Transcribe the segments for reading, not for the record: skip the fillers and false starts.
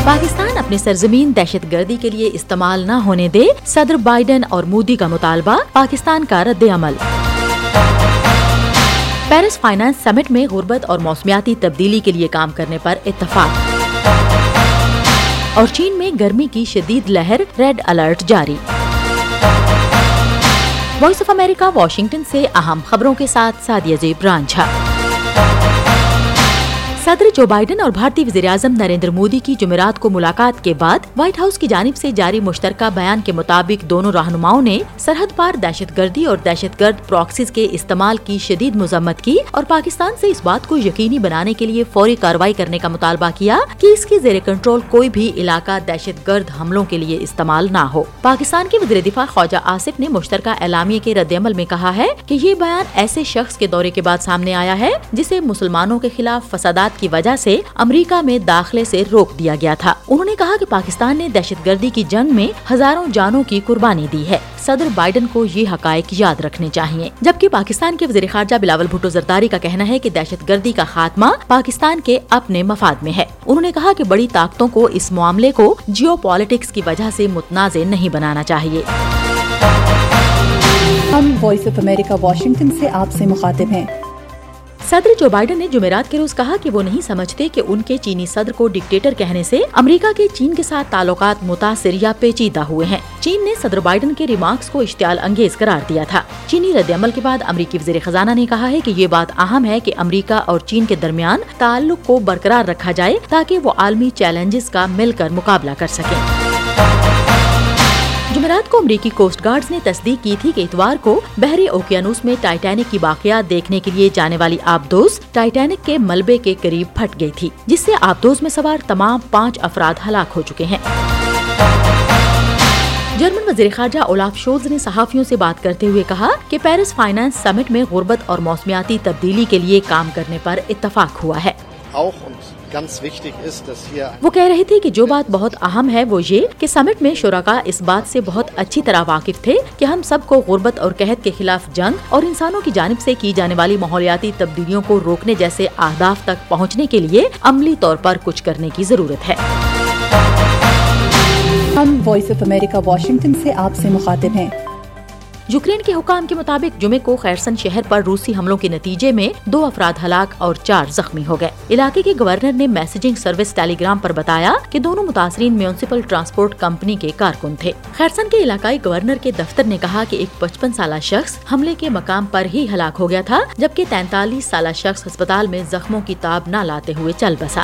پاکستان اپنی سرزمین دہشت گردی کے لیے استعمال نہ ہونے دے، صدر بائیڈن اور مودی کا مطالبہ، پاکستان کا رد عمل۔ پیرس فائنانس سمٹ میں غربت اور موسمیاتی تبدیلی کے لیے کام کرنے پر اتفاق۔ اور چین میں گرمی کی شدید لہر، ریڈ الرٹ جاری۔ وائس آف امریکہ واشنگٹن سے اہم خبروں کے ساتھ سعدیہ زیب رانجھا۔ صدر جو بائیڈن اور بھارتی وزیر اعظم نریندر مودی کی جمعرات کو ملاقات کے بعد وائٹ ہاؤس کی جانب سے جاری مشترکہ بیان کے مطابق دونوں رہنماؤں نے سرحد پار دہشت گردی اور دہشت گرد پراکسیز کے استعمال کی شدید مذمت کی اور پاکستان سے اس بات کو یقینی بنانے کے لیے فوری کارروائی کرنے کا مطالبہ کیا کہ اس کے زیر کنٹرول کوئی بھی علاقہ دہشت گرد حملوں کے لیے استعمال نہ ہو۔ پاکستان کے وزیر دفاع خواجہ آصف نے مشترکہ اعلامیے کے رد عمل میں کہا ہے کہ یہ بیان ایسے شخص کے دورے کے بعد سامنے آیا ہے جسے مسلمانوں کے خلاف فسادات کی وجہ سے امریکہ میں داخلے سے روک دیا گیا تھا۔ انہوں نے کہا کہ پاکستان نے دہشت گردی کی جنگ میں ہزاروں جانوں کی قربانی دی ہے۔ صدر بائیڈن کو یہ حقائق یاد رکھنے چاہیے، جبکہ پاکستان کے وزیر خارجہ بلاول بھٹو زرداری کا کہنا ہے کہ دہشت گردی کا خاتمہ پاکستان کے اپنے مفاد میں ہے۔ انہوں نے کہا کہ بڑی طاقتوں کو اس معاملے کو جیو پالیٹکس کی وجہ سے متنازع نہیں بنانا چاہیے۔ ہم وائس آف امریکہ واشنگٹن سے آپ سے مخاطب ہیں۔ صدر جو بائیڈن نے جمعرات کے روز کہا کہ وہ نہیں سمجھتے کہ ان کے چینی صدر کو ڈکٹیٹر کہنے سے امریکہ کے چین کے ساتھ تعلقات متاثر یا پیچیدہ ہوئے ہیں۔ چین نے صدر بائیڈن کے ریمارکس کو اشتعال انگیز قرار دیا تھا۔ چینی رد عمل کے بعد امریکی وزیر خزانہ نے کہا ہے کہ یہ بات اہم ہے کہ امریکہ اور چین کے درمیان تعلق کو برقرار رکھا جائے تاکہ وہ عالمی چیلنجز کا مل کر مقابلہ کر سکیں۔ جمعرات کو امریکی کوسٹ گارڈز نے تصدیق کی تھی کہ اتوار کو بحری اوقیانوس میں ٹائٹینک کی باقیات دیکھنے کے لیے جانے والی آبدوز ٹائٹینک کے ملبے کے قریب پھٹ گئی تھی، جس سے آبدوز میں سوار تمام 5 افراد ہلاک ہو چکے ہیں۔ جرمن وزیر خارجہ اولاف شولز نے صحافیوں سے بات کرتے ہوئے کہا کہ پیرس فائنانس سمٹ میں غربت اور موسمیاتی تبدیلی کے لیے کام کرنے پر اتفاق ہوا ہے۔ وہ کہہ رہے تھے کہ جو بات بہت اہم ہے وہ یہ کہ سمٹ میں شرکاء اس بات سے بہت اچھی طرح واقف تھے کہ ہم سب کو غربت اور قحط کے خلاف جنگ اور انسانوں کی جانب سے کی جانے والی ماحولیاتی تبدیلیوں کو روکنے جیسے اہداف تک پہنچنے کے لیے عملی طور پر کچھ کرنے کی ضرورت ہے۔ ہم وائس آف امریکہ واشنگٹن سے آپ سے مخاطب ہیں۔ یوکرین کے حکام کے مطابق جمعے کو خیرسن شہر پر روسی حملوں کے نتیجے میں 2 افراد ہلاک اور 4 زخمی ہو گئے۔ علاقے کے گورنر نے میسیجنگ سروس ٹیلی گرام پر بتایا کہ دونوں متاثرین میونسپل ٹرانسپورٹ کمپنی کے کارکن تھے۔ خیرسن کے علاقائی گورنر کے دفتر نے کہا کہ ایک 55 سالہ شخص حملے کے مقام پر ہی ہلاک ہو گیا تھا، جبکہ 43 سالہ شخص ہسپتال میں زخموں کی تاب نہ لاتے ہوئے چل بسا۔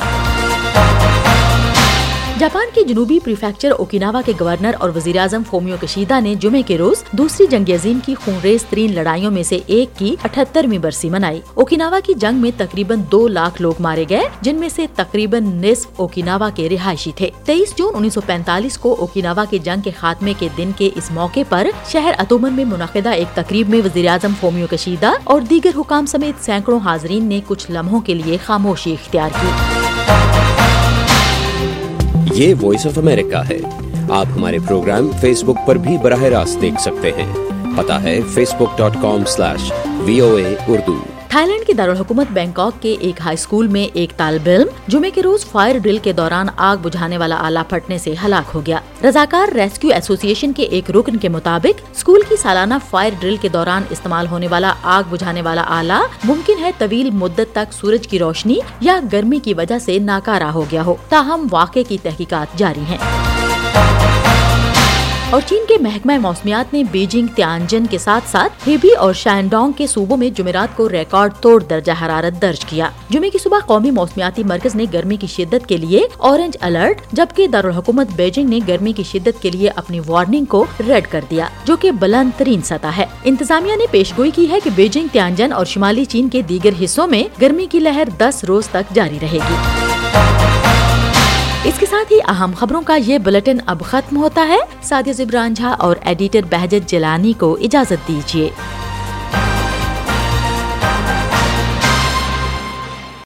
جاپان کے جنوبی پریفیکچر اوکیناوا کے گورنر اور وزیر اعظم فومیو کشیدا نے جمعے کے روز دوسری جنگ عظیم کی خونریز ترین لڑائیوں میں سے ایک کی 78ویں برسی منائی۔ اوکیناوا کی جنگ میں تقریباً 2 لاکھ لوگ مارے گئے، جن میں سے تقریباً نصف اوکیناوا کے رہائشی تھے۔ 23 جون 1945 کو اوکیناوا کے جنگ کے خاتمے کے دن کے اس موقع پر شہر اتومن میں منعقدہ ایک تقریب میں وزیر اعظم فومیو کشیدا اور دیگر حکام سمیت سینکڑوں حاضرین نے کچھ لمحوں کے لیے خاموشی اختیار کی۔ یہ وائس آف امریکہ ہے۔ آپ ہمارے پروگرام فیس بک پر بھی براہ راست دیکھ سکتے ہیں۔ پتہ ہے facebook.com/VOA اردو۔ تھائی لینڈ کے دارالحکومت بینکاک کے ایک ہائی اسکول میں ایک طالب علم جمعے کے روز فائر ڈرل کے دوران آگ بجھانے والا آلہ پھٹنے سے ہلاک ہو گیا۔ رضاکار ریسکیو ایسوسی ایشن کے ایک رکن کے مطابق اسکول کی سالانہ فائر ڈرل کے دوران استعمال ہونے والا آگ بجھانے والا آلہ ممکن ہے طویل مدت تک سورج کی روشنی یا گرمی کی وجہ سے ناکارہ ہو گیا ہو، تاہم واقعے کی تحقیقات جاری ہیں۔ اور چین کے محکمہ موسمیات نے بیجنگ، تیانجن کے ساتھ ساتھ ہیبی اور شانڈونگ کے صوبوں میں جمعرات کو ریکارڈ توڑ درجہ حرارت درج کیا۔ جمعے کی صبح قومی موسمیاتی مرکز نے گرمی کی شدت کے لیے اورنج الرٹ، جبکہ دارالحکومت بیجنگ نے گرمی کی شدت کے لیے اپنی وارننگ کو ریڈ کر دیا، جو کہ بلند ترین سطح ہے۔ انتظامیہ نے پیشگوئی کی ہے کہ بیجنگ، تیانجن اور شمالی چین کے دیگر حصوں میں گرمی کی لہر 10 روز تک جاری رہے گی۔ اس کے ساتھ ہی اہم خبروں کا یہ بلیٹن اب ختم ہوتا ہے۔ سعدیہ زیب رانجھا اور ایڈیٹر بہجت جیلانی کو اجازت دیجیے۔